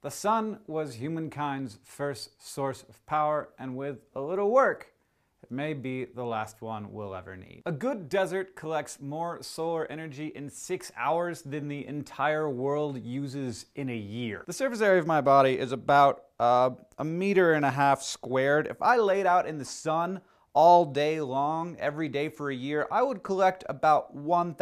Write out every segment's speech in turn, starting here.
The sun was humankind's first source of power, and with a little work, it may be the last one we'll ever need. A good desert collects more solar energy in 6 hours than the entire world uses in a year. The surface area of my body is about 1.5 meters squared. If I laid out in the sun all day long, every day for a year, I would collect about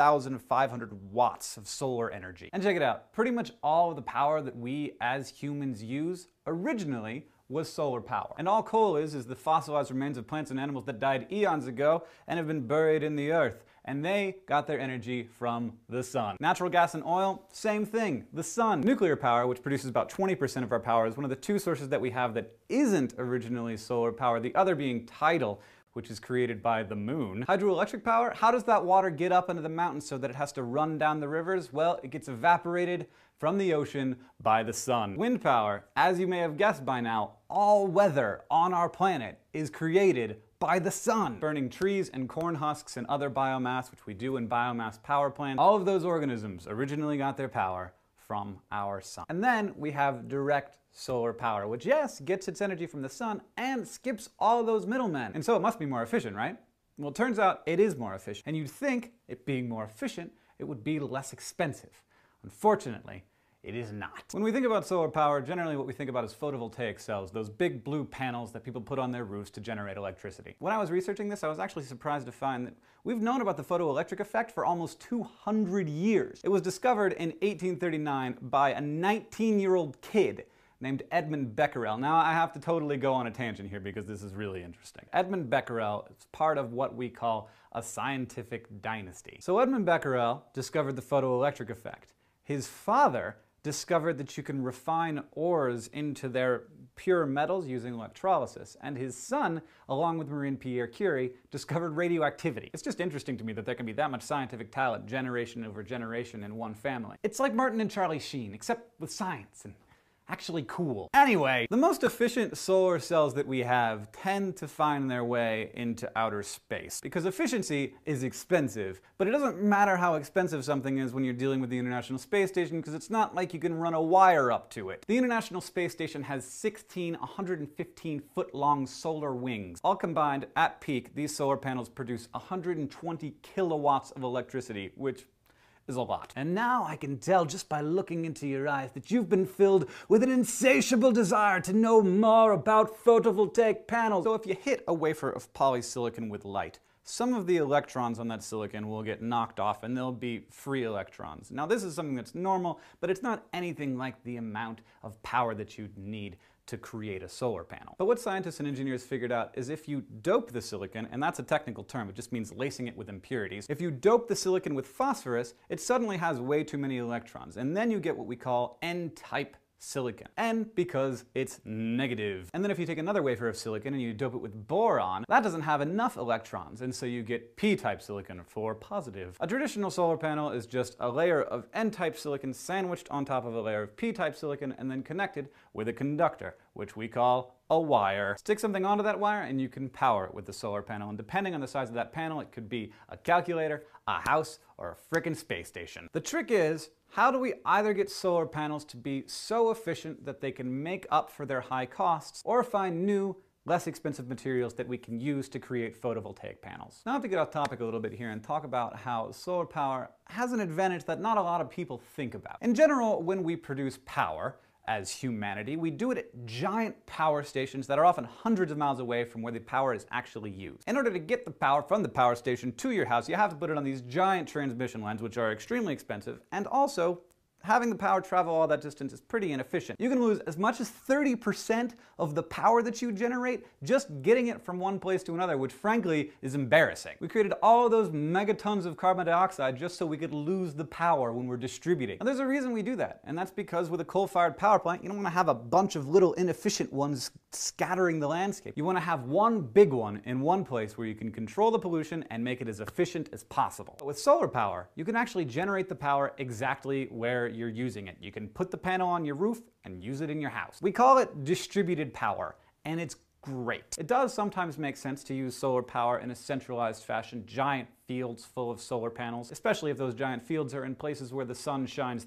1,500 watts of solar energy. And check it out, pretty much all of the power that we as humans use originally was solar power. And all coal is the fossilized remains of plants and animals that died eons ago and have been buried in the earth. And they got their energy from the sun. Natural gas and oil, same thing, the sun. Nuclear power, which produces about 20% of our power, is one of the two sources that we have that isn't originally solar power, the other being tidal, which is created by the moon. Hydroelectric power, how does that water get up into the mountains so that it has to run down the rivers? Well, it gets evaporated from the ocean by the sun. Wind power, as you may have guessed by now, all weather on our planet is created by the sun. Burning trees and corn husks and other biomass, which we do in biomass power plants, all of those organisms originally got their power from our sun. And then we have direct solar power, which yes, gets its energy from the sun and skips all of those middlemen. And so it must be more efficient, right? Well, it turns out it is more efficient. And you'd think it being more efficient, it would be less expensive. Unfortunately, it is not. When we think about solar power, generally what we think about is photovoltaic cells, those big blue panels that people put on their roofs to generate electricity. When I was researching this, I was actually surprised to find that we've known about the photoelectric effect for almost 200 years. It was discovered in 1839 by a 19-year-old kid named Edmund Becquerel. Now, I have to totally go on a tangent here because this is really interesting. Edmund Becquerel is part of what we call a scientific dynasty. So Edmund Becquerel discovered the photoelectric effect. His father discovered that you can refine ores into their pure metals using electrolysis, and his son, along with Marie and Pierre Curie, discovered radioactivity. It's just interesting to me that there can be that much scientific talent generation over generation in one family. It's like Martin and Charlie Sheen, except with science and actually cool. Anyway, the most efficient solar cells that we have tend to find their way into outer space because efficiency is expensive, but it doesn't matter how expensive something is when you're dealing with the International Space Station because it's not like you can run a wire up to it. The International Space Station has 16 115-foot-long solar wings. All combined, at peak, these solar panels produce 120 kilowatts of electricity, which is a lot. And now I can tell just by looking into your eyes that you've been filled with an insatiable desire to know more about photovoltaic panels. So if you hit a wafer of polysilicon with light, some of the electrons on that silicon will get knocked off and they'll be free electrons. Now this is something that's normal, but it's not anything like the amount of power that you'd need to create a solar panel. But what scientists and engineers figured out is if you dope the silicon, and that's a technical term, it just means lacing it with impurities, if you dope the silicon with phosphorus, it suddenly has way too many electrons, and then you get what we call N-type silicon. N because it's negative. And then if you take another wafer of silicon and you dope it with boron, that doesn't have enough electrons, and so you get P-type silicon for positive. A traditional solar panel is just a layer of N-type silicon sandwiched on top of a layer of P-type silicon and then connected with a conductor, which we call a wire. Stick something onto that wire and you can power it with the solar panel, and depending on the size of that panel, it could be a calculator, a house, or a frickin' space station. The trick is, how do we either get solar panels to be so efficient that they can make up for their high costs, or find new, less expensive materials that we can use to create photovoltaic panels? Now I have to get off topic a little bit here and talk about how solar power has an advantage that not a lot of people think about. In general, when we produce power, as humanity, we do it at giant power stations that are often hundreds of miles away from where the power is actually used. In order to get the power from the power station to your house, you have to put it on these giant transmission lines, which are extremely expensive, and also having the power travel all that distance is pretty inefficient. You can lose as much as 30% of the power that you generate just getting it from one place to another, which frankly is embarrassing. We created all of those megatons of carbon dioxide just so we could lose the power when we're distributing. And there's a reason we do that, and that's because with a coal-fired power plant, you don't want to have a bunch of little inefficient ones scattering the landscape. You want to have one big one in one place where you can control the pollution and make it as efficient as possible. But with solar power, you can actually generate the power exactly where you're using it. You can put the panel on your roof and use it in your house. We call it distributed power, and it's great. It does sometimes make sense to use solar power in a centralized fashion, giant fields full of solar panels, especially if those giant fields are in places where the sun shines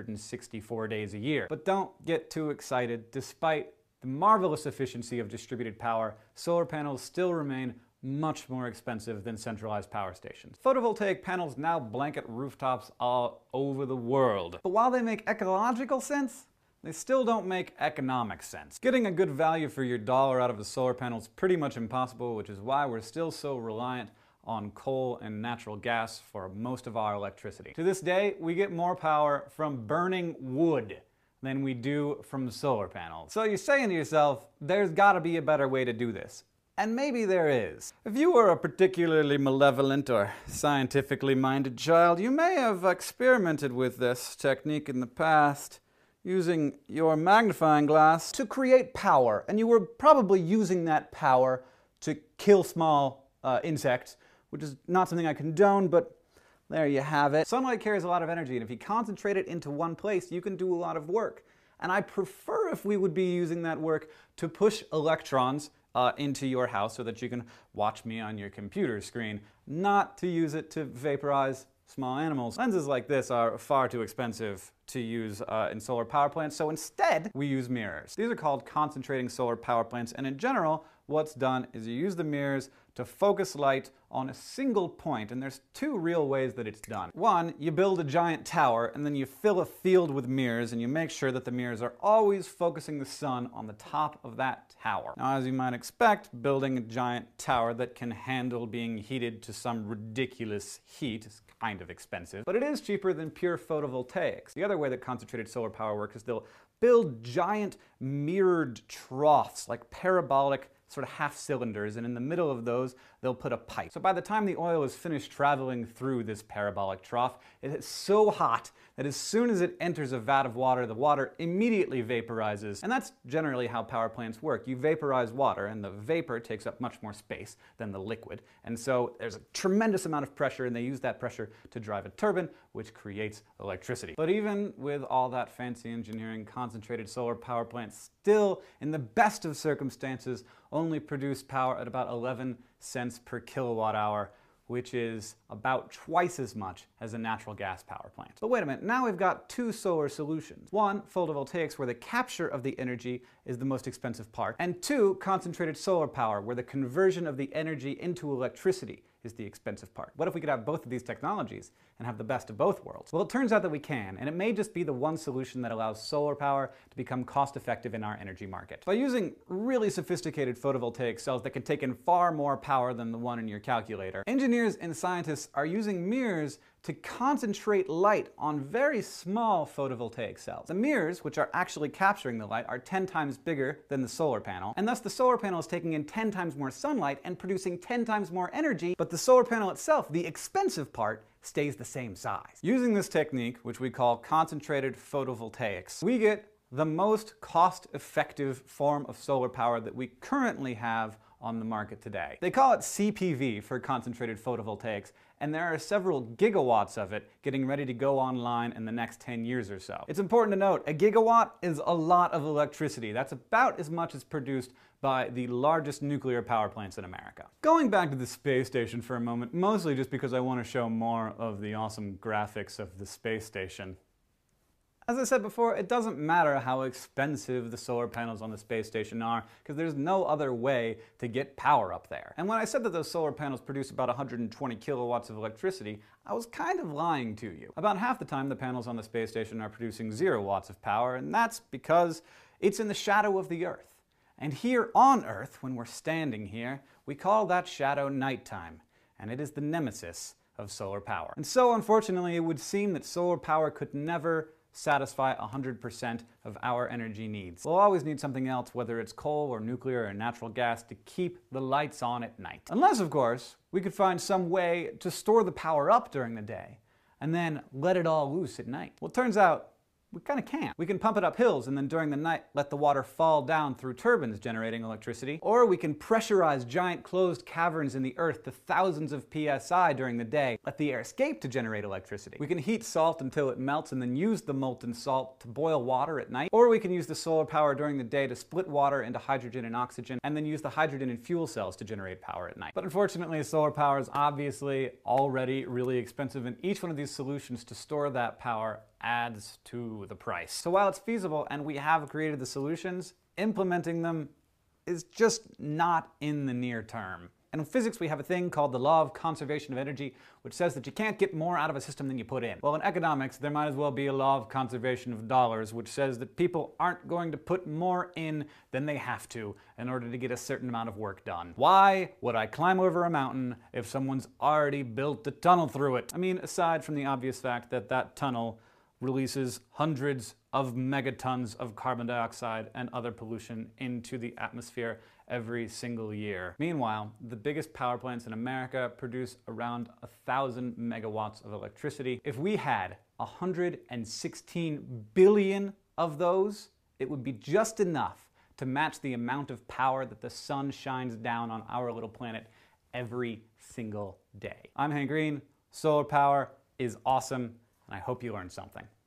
364 days a year. But don't get too excited. Despite the marvelous efficiency of distributed power, solar panels still remain much more expensive than centralized power stations. Photovoltaic panels now blanket rooftops all over the world. But while they make ecological sense, they still don't make economic sense. Getting a good value for your dollar out of a solar panel is pretty much impossible, which is why we're still so reliant on coal and natural gas for most of our electricity. To this day, we get more power from burning wood than we do from solar panels. So you're saying to yourself, there's gotta be a better way to do this. And maybe there is. If you were a particularly malevolent or scientifically minded child, you may have experimented with this technique in the past, using your magnifying glass to create power. And you were probably using that power to kill small insects, which is not something I condone, but there you have it. Sunlight carries a lot of energy, and if you concentrate it into one place, you can do a lot of work. And I prefer if we would be using that work to push electrons into your house so that you can watch me on your computer screen, not to use it to vaporize small animals. Lenses like this are far too expensive to use in solar power plants, so instead we use mirrors. These are called concentrating solar power plants, and in general, what's done is you use the mirrors to focus light on a single point, and there's two real ways that it's done. One, you build a giant tower, and then you fill a field with mirrors, and you make sure that the mirrors are always focusing the sun on the top of that tower. Now, as you might expect, building a giant tower that can handle being heated to some ridiculous heat is kind of expensive, but it is cheaper than pure photovoltaics. The other way that concentrated solar power works is they'll build giant mirrored troughs, like parabolic sort of half cylinders, and in the middle of those they'll put a pipe. So by the time the oil is finished traveling through this parabolic trough, it is so hot that as soon as it enters a vat of water, the water immediately vaporizes. And that's generally how power plants work. You vaporize water, and the vapor takes up much more space than the liquid. And so there's a tremendous amount of pressure, and they use that pressure to drive a turbine, which creates electricity. But even with all that fancy engineering, concentrated solar power plants still, in the best of circumstances, only produce power at about 11 cents per kilowatt hour, which is about twice as much as a natural gas power plant. But wait a minute, now we've got two solar solutions. One, photovoltaics, where the capture of the energy is the most expensive part, and two, concentrated solar power, where the conversion of the energy into electricity is the expensive part. What if we could have both of these technologies and have the best of both worlds? Well, it turns out that we can, and it may just be the one solution that allows solar power to become cost-effective in our energy market. By using really sophisticated photovoltaic cells that can take in far more power than the one in your calculator, engineers and scientists are using mirrors to concentrate light on very small photovoltaic cells. The mirrors, which are actually capturing the light, are 10 times bigger than the solar panel, and thus the solar panel is taking in 10 times more sunlight and producing 10 times more energy, but the solar panel itself, the expensive part, stays the same size. Using this technique, which we call concentrated photovoltaics, we get the most cost-effective form of solar power that we currently have on the market today. They call it CPV for concentrated photovoltaics, and there are several gigawatts of it getting ready to go online in the next 10 years or so. It's important to note, a gigawatt is a lot of electricity. That's about as much as produced by the largest nuclear power plants in America. Going back to the space station for a moment, mostly just because I want to show more of the awesome graphics of the space station. As I said before, it doesn't matter how expensive the solar panels on the space station are, because there's no other way to get power up there. And when I said that those solar panels produce about 120 kilowatts of electricity, I was kind of lying to you. About half the time, the panels on the space station are producing 0 watts of power, and that's because it's in the shadow of the Earth. And here on Earth, when we're standing here, we call that shadow nighttime, and it is the nemesis of solar power. And so, unfortunately, it would seem that solar power could never satisfy 100% of our energy needs. We'll always need something else, whether it's coal or nuclear or natural gas, to keep the lights on at night. Unless, of course, we could find some way to store the power up during the day and then let it all loose at night. Well, it turns out We kind of can't. We can pump it up hills and then during the night let the water fall down through turbines generating electricity. Or we can pressurize giant closed caverns in the earth to thousands of psi during the day, let the air escape to generate electricity. We can heat salt until it melts and then use the molten salt to boil water at night. Or we can use the solar power during the day to split water into hydrogen and oxygen and then use the hydrogen in fuel cells to generate power at night. But unfortunately, solar power is obviously already really expensive, and each one of these solutions to store that power adds to the price. So while it's feasible and we have created the solutions, implementing them is just not in the near term. And in physics, we have a thing called the law of conservation of energy, which says that you can't get more out of a system than you put in. Well, in economics, there might as well be a law of conservation of dollars, which says that people aren't going to put more in than they have to in order to get a certain amount of work done. Why would I climb over a mountain if someone's already built a tunnel through it? I mean, aside from the obvious fact that that tunnel releases hundreds of megatons of carbon dioxide and other pollution into the atmosphere every single year. Meanwhile, the biggest power plants in America produce around 1,000 megawatts of electricity. If we had 116 billion of those, it would be just enough to match the amount of power that the sun shines down on our little planet every single day. I'm Hank Green. Solar power is awesome, and I hope you learned something.